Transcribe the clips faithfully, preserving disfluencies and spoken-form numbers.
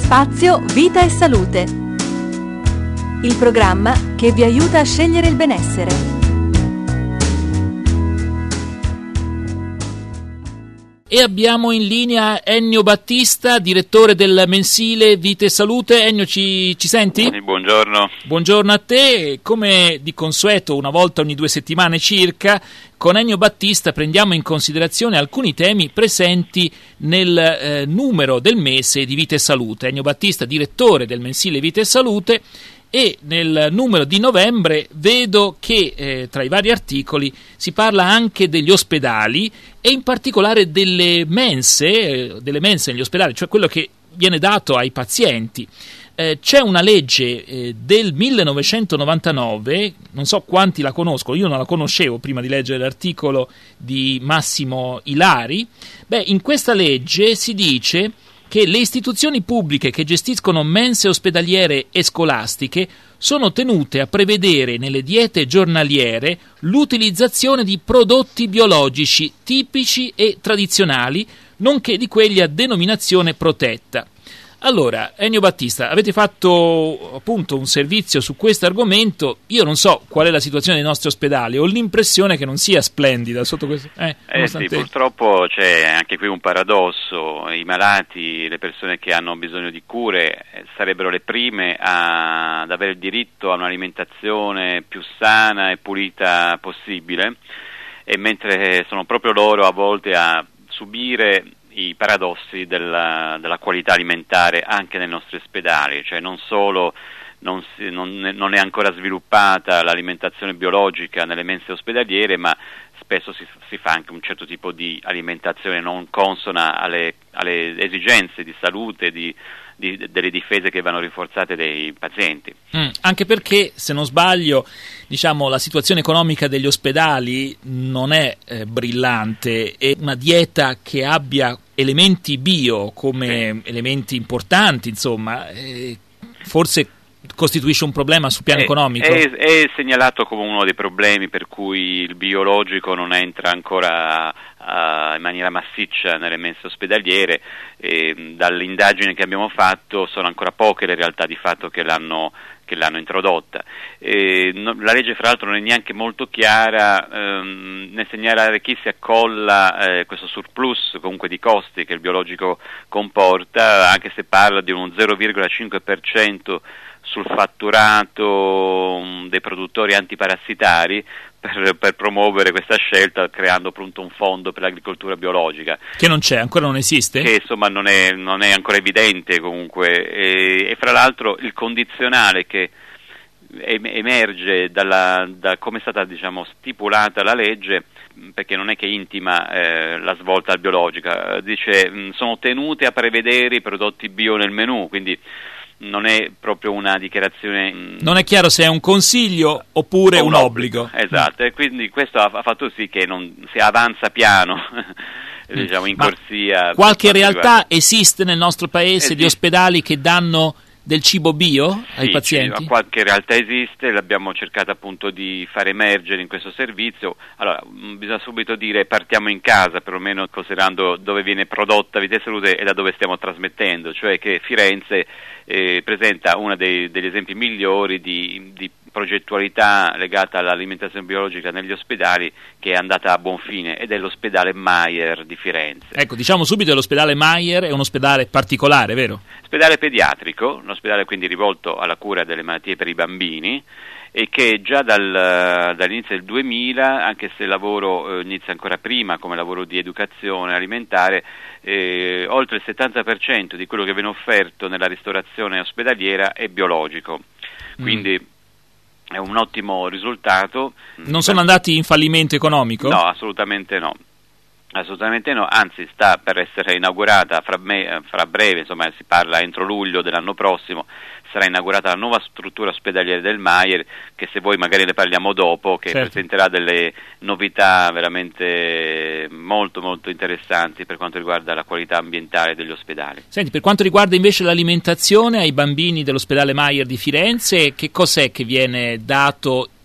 Spazio Vita e Salute, il programma che vi aiuta a scegliere il benessere. E abbiamo in linea Ennio Battista, direttore del mensile Vita e Salute. Ennio, ci, ci senti? Buongiorno. Buongiorno a te. Come di consueto, una volta ogni due settimane circa, con Ennio Battista prendiamo in considerazione alcuni temi presenti nel eh, numero del mese di Vita e Salute. Ennio Battista, direttore del mensile Vita e Salute. E nel numero di novembre vedo che eh, tra i vari articoli si parla anche degli ospedali e in particolare delle mense, eh, delle mense negli ospedali, cioè quello che viene dato ai pazienti. Eh, c'è una legge eh, del millenovecentonovantanove, non so quanti la conoscono, io non la conoscevo prima di leggere l'articolo di Massimo Ilari. Beh, in questa legge si dice che le istituzioni pubbliche che gestiscono mense ospedaliere e scolastiche sono tenute a prevedere nelle diete giornaliere l'utilizzazione di prodotti biologici tipici e tradizionali, nonché di quelli a denominazione protetta. Allora, Ennio Battista, avete fatto appunto un servizio su questo argomento. Io non so qual è la situazione dei nostri ospedali, ho l'impressione che non sia splendida sotto questo. Eh, eh sì, purtroppo c'è anche qui un paradosso. I malati, le persone che hanno bisogno di cure sarebbero le prime a, ad avere il diritto a un'alimentazione più sana e pulita possibile, e mentre sono proprio loro a volte a subire i paradossi della, della qualità alimentare anche nei nostri ospedali, cioè non solo non, si, non, non è ancora sviluppata l'alimentazione biologica nelle mense ospedaliere, ma spesso si, si fa anche un certo tipo di alimentazione non consona alle, alle esigenze di salute, di, di, delle difese che vanno rinforzate dei pazienti. Mm, anche perché, se non sbaglio, diciamo la situazione economica degli ospedali non è eh, brillante, e una dieta che abbia elementi bio come sì. elementi importanti, insomma, eh, forse costituisce un problema sul piano è, economico? È, è segnalato come uno dei problemi per cui il biologico non entra ancora uh, in maniera massiccia nelle mense ospedaliere. E, dalle indagini che abbiamo fatto sono ancora poche le realtà di fatto che l'hanno che l'hanno introdotta. E, no, la legge fra l'altro non è neanche molto chiara ehm, nel segnalare chi si accolla eh, questo surplus comunque di costi che il biologico comporta, anche se parla di uno zero virgola cinque per cento sul fatturato um, dei produttori antiparassitari per, per promuovere questa scelta, creando appunto un fondo per l'agricoltura biologica. Che non c'è, ancora non esiste? Che insomma non è, non è ancora evidente comunque, e, e fra l'altro il condizionale che emerge dalla, da come è stata diciamo stipulata la legge, perché non è che intima eh, la svolta al biologica, dice mh, sono tenute a prevedere i prodotti bio nel menù, quindi non è proprio una dichiarazione. Mh, non è chiaro se è un consiglio oppure un, un obbligo. obbligo. Esatto, e quindi questo ha, ha fatto sì che non si avanza piano. diciamo in Ma corsia. Qualche realtà riguarda. esiste nel nostro paese esiste. di ospedali che danno del cibo bio ai sì, pazienti? Sì, qualche realtà esiste, l'abbiamo cercato appunto di far emergere in questo servizio. Allora, bisogna subito dire partiamo in casa, perlomeno considerando dove viene prodotta Vita e Salute e da dove stiamo trasmettendo, cioè che Firenze eh, presenta uno dei, degli esempi migliori di, di progettualità legata all'alimentazione biologica negli ospedali, che è andata a buon fine, ed è l'ospedale Mayer di Firenze. Ecco, diciamo subito che l'ospedale Mayer è un ospedale particolare, vero? Ospedale pediatrico, un ospedale quindi rivolto alla cura delle malattie per i bambini, e che già dal, dall'inizio del duemila, anche se il lavoro eh, inizia ancora prima come lavoro di educazione alimentare, eh, oltre il settanta per cento di quello che viene offerto nella ristorazione ospedaliera è biologico, quindi mm. è un ottimo risultato. Non sono andati in fallimento economico? No, assolutamente no. Assolutamente no, anzi sta per essere inaugurata fra, me, fra breve, insomma si parla entro luglio dell'anno prossimo, sarà inaugurata la nuova struttura ospedaliera del Mayer, che se vuoi magari ne parliamo dopo, che certo. presenterà delle novità veramente molto molto interessanti per quanto riguarda la qualità ambientale degli ospedali. Senti, per quanto riguarda invece l'alimentazione ai bambini dell'ospedale Mayer di Firenze, che cos'è che viene dato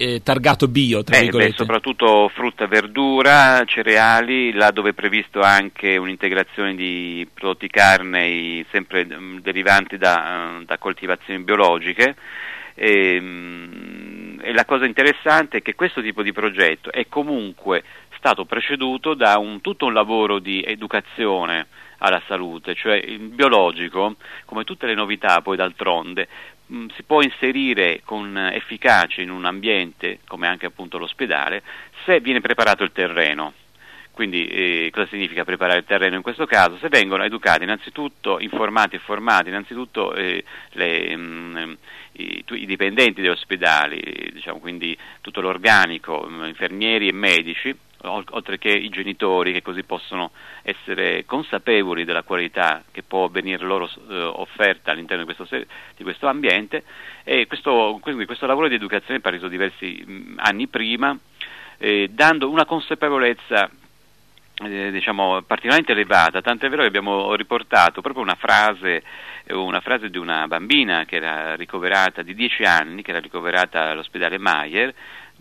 eh, targato bio, tra eh, virgolette? Beh, soprattutto frutta, verdura, cereali, là dove è previsto anche un'integrazione di prodotti carnei sempre um, derivanti da, uh, da coltivazioni biologiche. E, um, e la cosa interessante è che questo tipo di progetto è comunque stato preceduto da un, tutto un lavoro di educazione alla salute, cioè il biologico, come tutte le novità poi d'altronde, mh, si può inserire con efficacia in un ambiente, come anche appunto l'ospedale, se viene preparato il terreno. Quindi eh, cosa significa preparare il terreno in questo caso? Se vengono educati innanzitutto, informati e formati innanzitutto eh, le, mh, i, i dipendenti degli ospedali, diciamo, quindi tutto l'organico, mh, infermieri e medici, oltre che i genitori, che così possono essere consapevoli della qualità che può venire loro eh, offerta all'interno di questo, di questo ambiente. E questo, quindi questo lavoro di educazione è partito diversi mh, anni prima, eh, dando una consapevolezza eh, diciamo particolarmente elevata, tant'è vero che abbiamo riportato proprio una frase una frase di una bambina che era ricoverata di dieci anni, che era ricoverata all'ospedale Mayer,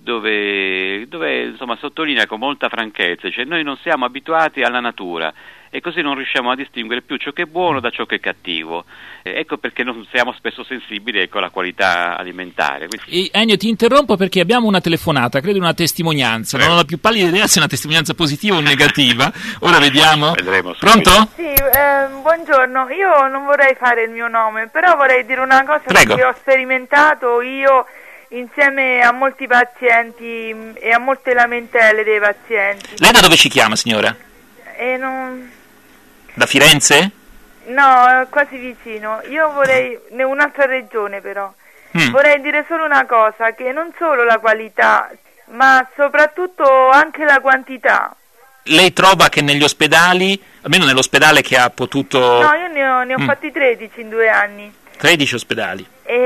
dove, dove insomma sottolinea con molta franchezza, dice: noi non siamo abituati alla natura e così non riusciamo a distinguere più ciò che è buono da ciò che è cattivo. Eh, ecco perché non siamo spesso sensibili, ecco, alla qualità alimentare. Quindi... E, Ennio, ti interrompo perché abbiamo una telefonata, credo una testimonianza, Prego. Non ho la più pallida idea se è una testimonianza positiva o negativa. Ora vediamo. Vedremo. Pronto? Sì, eh, buongiorno, io non vorrei fare il mio nome, però vorrei dire una cosa Prego. che ho sperimentato io insieme a molti pazienti e a molte lamentele dei pazienti. Lei da dove ci chiama, signora? E non... Da Firenze? No, quasi vicino. Io vorrei, in un'altra regione però, mm. vorrei dire solo una cosa, che non solo la qualità, ma soprattutto anche la quantità. Lei trova che negli ospedali, almeno nell'ospedale che ha potuto... No, io ne ho, ne ho mm. fatti tredici in due anni. tredici ospedali.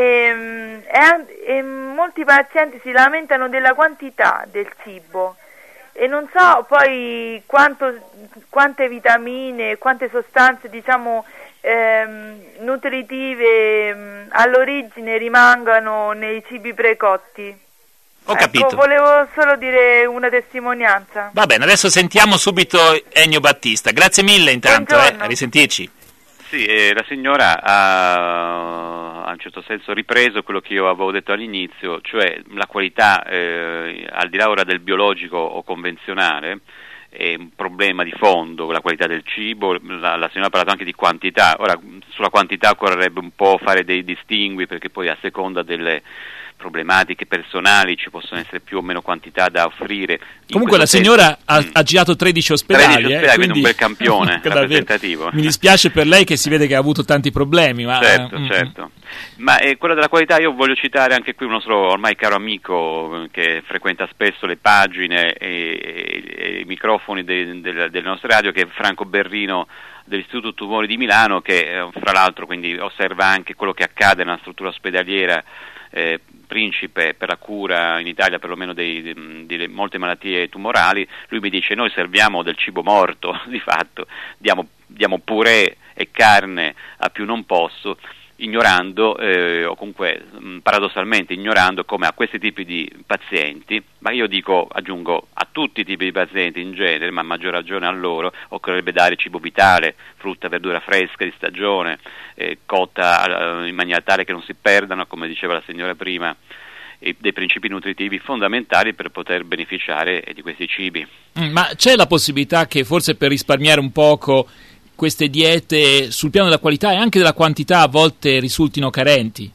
E, e, e molti pazienti si lamentano della quantità del cibo e non so poi quanto, quante vitamine, quante sostanze diciamo ehm, nutritive ehm, all'origine rimangano nei cibi precotti. Ho capito. Ecco, volevo solo dire una testimonianza. Va bene, adesso sentiamo subito Ennio Battista. Grazie mille intanto, eh, a risentirci. Sì, eh, la signora ha, a un certo senso ripreso quello che io avevo detto all'inizio, cioè la qualità, eh, al di là ora del biologico o convenzionale, è un problema di fondo, la qualità del cibo. La, la signora ha parlato anche di quantità. Ora, sulla quantità occorrerebbe un po' fare dei distingui, perché poi a seconda delle problematiche personali ci possono essere più o meno quantità da offrire. Comunque la signora ha, mm. ha girato tredici ospedali, tredici ospedali, eh, quindi un bel campione rappresentativo. Mi dispiace per lei che si vede che ha avuto tanti problemi. Ma, certo, mm. certo. Ma eh, quella della qualità, io voglio citare anche qui un nostro ormai caro amico che frequenta spesso le pagine e, e, e i microfoni de, de, delle nostre radio, che è Franco Berrino dell'Istituto Tumori di Milano, che eh, fra l'altro quindi osserva anche quello che accade nella struttura ospedaliera eh, principe per la cura in Italia perlomeno di, di, di molte malattie tumorali. Lui mi dice: noi serviamo del cibo morto, di fatto diamo, diamo purè e carne a più non posso, ignorando eh, o comunque mh, paradossalmente ignorando come a questi tipi di pazienti, ma io dico, aggiungo, a tutti i tipi di pazienti in genere, ma a maggior ragione a loro, occorrerebbe dare cibo vitale, frutta, verdura fresca di stagione, eh, cotta eh, in maniera tale che non si perdano, come diceva la signora prima, eh, dei principi nutritivi fondamentali per poter beneficiare eh, di questi cibi. Mm, ma c'è la possibilità che forse per risparmiare un poco queste diete sul piano della qualità e anche della quantità a volte risultino carenti?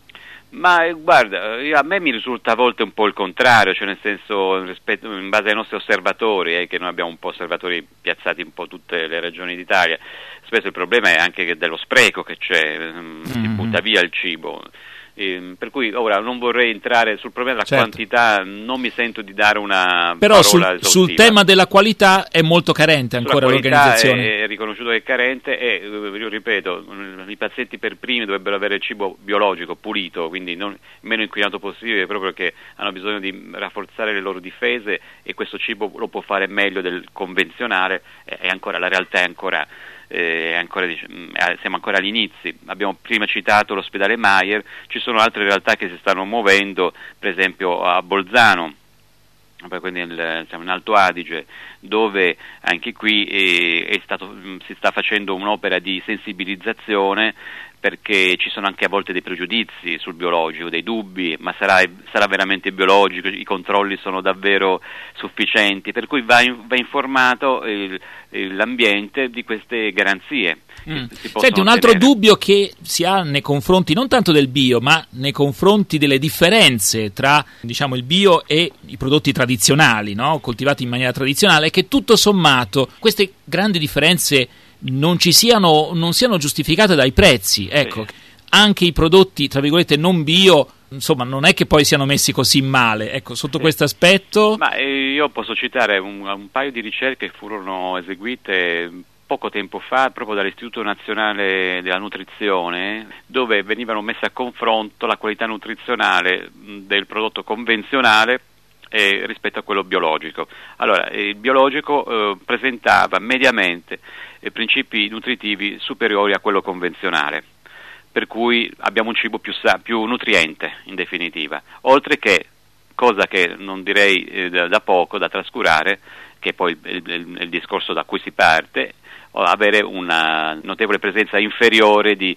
Ma eh, guarda, io, a me mi risulta a volte un po' il contrario, cioè nel senso, rispetto, in base ai nostri osservatori, eh, che noi abbiamo un po' osservatori piazzati in un po' tutte le regioni d'Italia, spesso il problema è anche che dello spreco che c'è, mm-hmm. si butta via il cibo. Eh, per cui ora non vorrei entrare sul problema della certo. quantità, non mi sento di dare una però parola sul, sul tema della qualità è molto carente ancora l'organizzazione. È, è riconosciuto che è carente e, io ripeto, i pazienti per primi dovrebbero avere cibo biologico, pulito, quindi non, meno inquinato possibile, proprio perché hanno bisogno di rafforzare le loro difese e questo cibo lo può fare meglio del convenzionale e, e ancora la realtà è ancora eh, ancora, siamo ancora agli inizi. Abbiamo prima citato l'ospedale Mayer, ci sono altre realtà che si stanno muovendo, per esempio a Bolzano, quindi nel, siamo in Alto Adige, dove anche qui è, è stato, si sta facendo un'opera di sensibilizzazione, perché ci sono anche a volte dei pregiudizi sul biologico, dei dubbi, ma sarà, sarà veramente biologico, i controlli sono davvero sufficienti, per cui va, in, va informato il, l'ambiente di queste garanzie. Mm. Senti, un altro ottenere. dubbio che si ha nei confronti non tanto del bio, ma nei confronti delle differenze tra, diciamo, il bio e i prodotti tradizionali, no? Coltivati in maniera tradizionale, è che tutto sommato queste grandi differenze non ci siano, non siano giustificate dai prezzi. Ecco, sì. Anche i prodotti, tra virgolette, non bio, insomma, non è che poi siano messi così male. Ecco, sotto sì. questo aspetto. Ma eh, io posso citare un, un paio di ricerche che furono eseguite poco tempo fa proprio dall'Istituto Nazionale della Nutrizione, dove venivano messe a confronto la qualità nutrizionale del prodotto convenzionale eh, rispetto a quello biologico. Allora, il biologico eh, presentava mediamente eh, principi nutritivi superiori a quello convenzionale, per cui abbiamo un cibo più, sa- più nutriente, in definitiva, oltre che, cosa che non direi eh, da, da poco, da trascurare, che è poi il, il, il discorso da cui si parte, avere una notevole presenza inferiore di,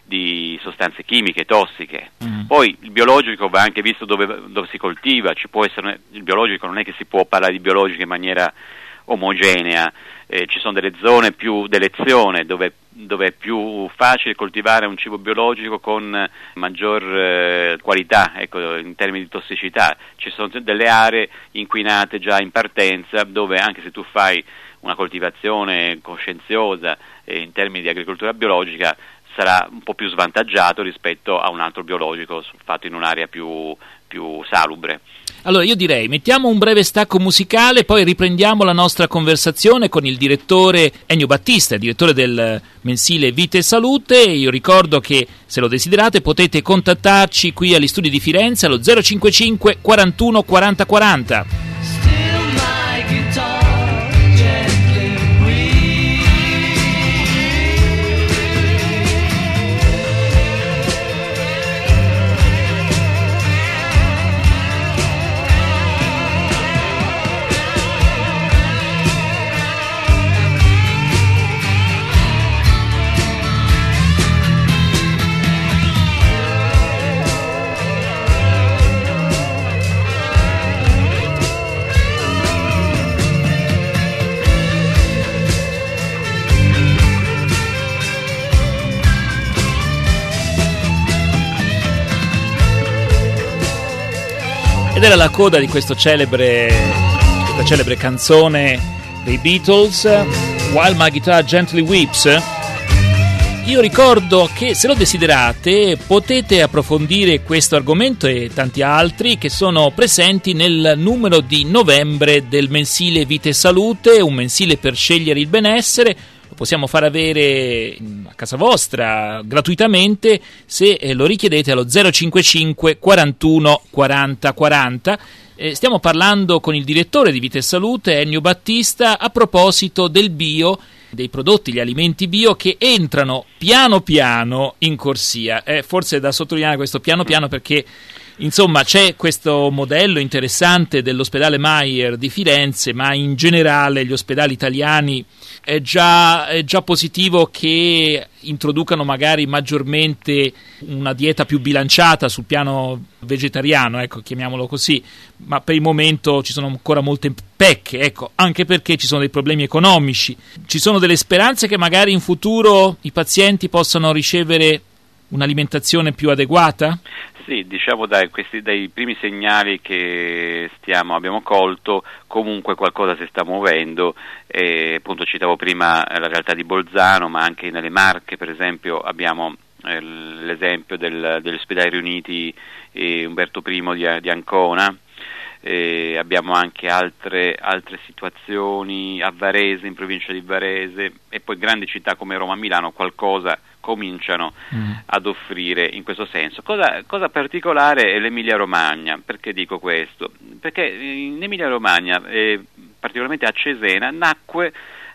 di sostanze chimiche, tossiche. Mm. Poi il biologico va anche visto dove, dove si coltiva, ci può essere, il biologico non è che si può parlare di biologico in maniera omogenea, eh, ci sono delle zone più d'elezione dove, dove è più facile coltivare un cibo biologico con maggior eh, qualità, ecco, in termini di tossicità. Ci sono delle aree inquinate già in partenza, dove anche se tu fai una coltivazione coscienziosa eh, in termini di agricoltura biologica, sarà un po' più svantaggiato rispetto a un altro biologico fatto in un'area più, più salubre. Allora io direi, mettiamo un breve stacco musicale, poi riprendiamo la nostra conversazione con il direttore Ennio Battista, direttore del mensile Vita e Salute. Io ricordo che, se lo desiderate, potete contattarci qui agli studi di Firenze allo zero cinquantacinque quarantuno quaranta quaranta. Ed era la coda di questo celebre, questa celebre canzone dei Beatles, While My Guitar Gently Weeps. Io ricordo che, se lo desiderate, potete approfondire questo argomento e tanti altri che sono presenti nel numero di novembre del mensile Vita e Salute, un mensile per scegliere il benessere. Lo possiamo far avere a casa vostra gratuitamente se lo richiedete allo zero cinquantacinque quarantuno quaranta quaranta. Eh, stiamo parlando con il direttore di Vita e Salute, Ennio Battista, a proposito del bio, dei prodotti, gli alimenti bio che entrano piano piano in corsia. Eh, forse è da sottolineare questo piano piano perché, insomma, c'è questo modello interessante dell'ospedale Mayer di Firenze, ma in generale gli ospedali italiani è già, è già positivo che introducano magari maggiormente una dieta più bilanciata sul piano vegetariano, ecco, chiamiamolo così, ma per il momento ci sono ancora molte pecche, ecco, anche perché ci sono dei problemi economici. Ci sono delle speranze che magari in futuro i pazienti possano ricevere un'alimentazione più adeguata? Sì, diciamo dai, questi, dai primi segnali che stiamo, abbiamo colto, comunque qualcosa si sta muovendo. E, appunto, citavo prima la realtà di Bolzano, ma anche nelle Marche, per esempio, abbiamo eh, l'esempio del, degli ospedali riuniti eh, Umberto I di, di Ancona. Eh, abbiamo anche altre, altre situazioni a Varese, in provincia di Varese, e poi grandi città come Roma e Milano qualcosa cominciano mm. ad offrire in questo senso. Cosa, cosa particolare è l'Emilia Romagna. Perché dico questo? Perché in Emilia Romagna, eh, particolarmente a Cesena, nacque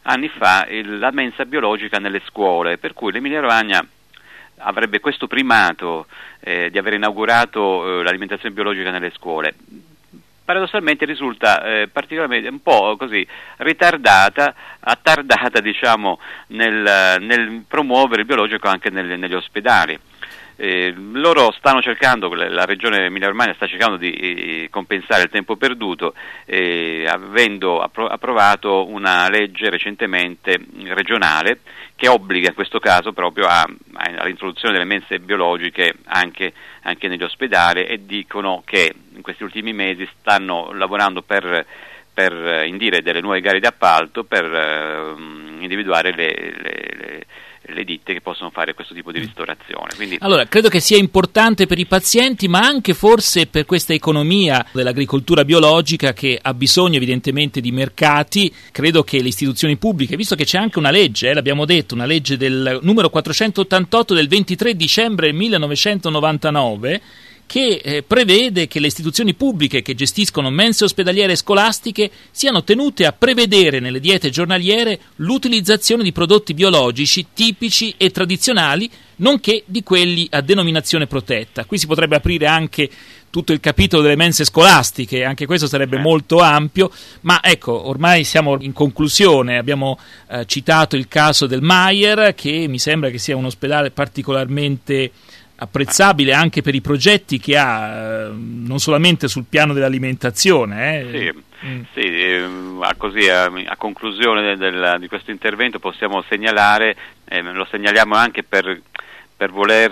anni fa il, la mensa biologica nelle scuole, per cui l'Emilia Romagna avrebbe questo primato eh, di aver inaugurato eh, l'alimentazione biologica nelle scuole. Paradossalmente risulta eh, particolarmente un po' così ritardata, attardata diciamo nel, nel promuovere il biologico anche nel, negli ospedali. Eh, loro stanno cercando, la regione Emilia Romagna sta cercando di eh, compensare il tempo perduto, eh, avendo appro- approvato una legge recentemente regionale che obbliga in questo caso proprio a, a, all'introduzione delle mense biologiche anche, anche negli ospedali, e dicono che in questi ultimi mesi stanno lavorando per, per indire delle nuove gare d'appalto per eh, individuare le, le, le le ditte che possono fare questo tipo di ristorazione. Quindi... Allora, credo che sia importante per i pazienti, ma anche forse per questa economia dell'agricoltura biologica che ha bisogno evidentemente di mercati. Credo che le istituzioni pubbliche, visto che c'è anche una legge, eh, l'abbiamo detto, una legge del numero quattrocentottantotto del ventitré dicembre millenovecentonovantanove, che eh, prevede che le istituzioni pubbliche che gestiscono mense ospedaliere e scolastiche siano tenute a prevedere nelle diete giornaliere l'utilizzazione di prodotti biologici tipici e tradizionali, nonché di quelli a denominazione protetta. Qui si potrebbe aprire anche tutto il capitolo delle mense scolastiche, anche questo sarebbe molto ampio, ma ecco, ormai siamo in conclusione. Abbiamo eh, citato il caso del Maier, che mi sembra che sia un ospedale particolarmente apprezzabile anche per i progetti che ha, eh, non solamente sul piano dell'alimentazione. Eh. Sì, mm. sì eh, a, così, a, a conclusione del, di questo intervento possiamo segnalare, eh, lo segnaliamo anche per, per voler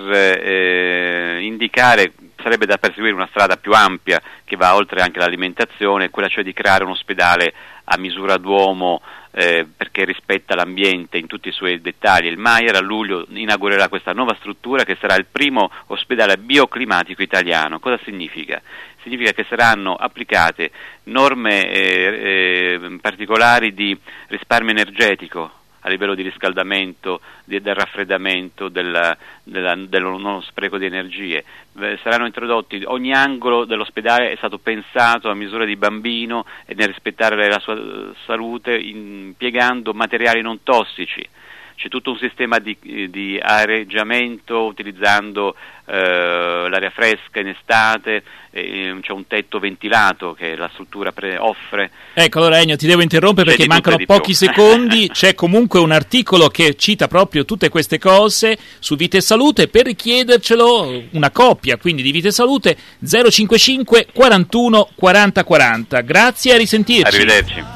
eh, indicare, sarebbe da perseguire una strada più ampia che va oltre anche l'alimentazione, quella cioè di creare un ospedale a misura d'uomo, Eh, perché rispetta l'ambiente in tutti i suoi dettagli. Il Maier a luglio inaugurerà questa nuova struttura che sarà il primo ospedale bioclimatico italiano. Cosa significa? Significa che saranno applicate norme eh, eh, particolari di risparmio energetico a livello di riscaldamento, di, del raffreddamento, del, della, dello non spreco di energie. Eh, saranno introdotti, ogni angolo dell'ospedale è stato pensato a misura di bambino e nel rispettare la sua salute, impiegando materiali non tossici. C'è tutto un sistema di, di areggiamento utilizzando eh, l'aria fresca in estate, eh, c'è un tetto ventilato che la struttura pre- offre. Ecco, allora Ennio, ti devo interrompere perché mancano pochi secondi. C'è comunque un articolo che cita proprio tutte queste cose su Vita e Salute. Per richiedercelo, una copia quindi di Vita e Salute, zero cinquantacinque quarantuno quaranta quaranta. Grazie e a risentirci. Arrivederci.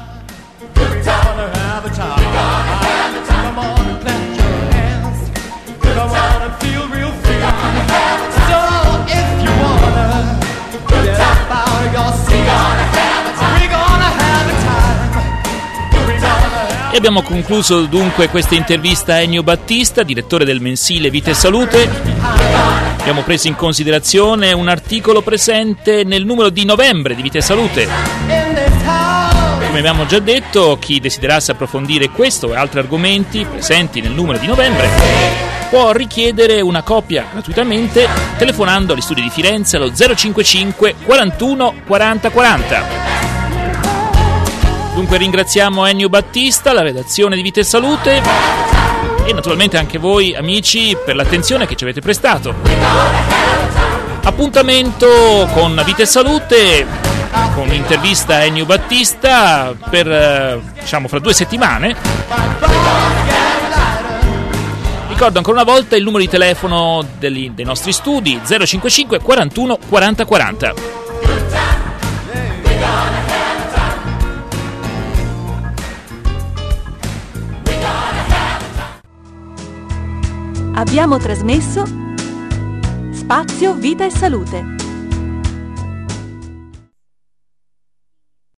E abbiamo concluso dunque questa intervista a Ennio Battista, direttore del mensile Vita e Salute. Abbiamo preso in considerazione un articolo presente nel numero di novembre di Vita e Salute. Come abbiamo già detto, chi desiderasse approfondire questo e altri argomenti presenti nel numero di novembre può richiedere una copia gratuitamente telefonando agli studi di Firenze allo zero cinquantacinque quarantuno quaranta quaranta. Dunque ringraziamo Ennio Battista, la redazione di Vita e Salute e naturalmente anche voi amici per l'attenzione che ci avete prestato. Appuntamento con Vita e Salute, con un'intervista a Ennio Battista per, diciamo, fra due settimane. Ricordo ancora una volta il numero di telefono degli, dei nostri studi, zero cinquantacinque quarantuno quaranta quaranta. Abbiamo trasmesso Spazio Vita e Salute.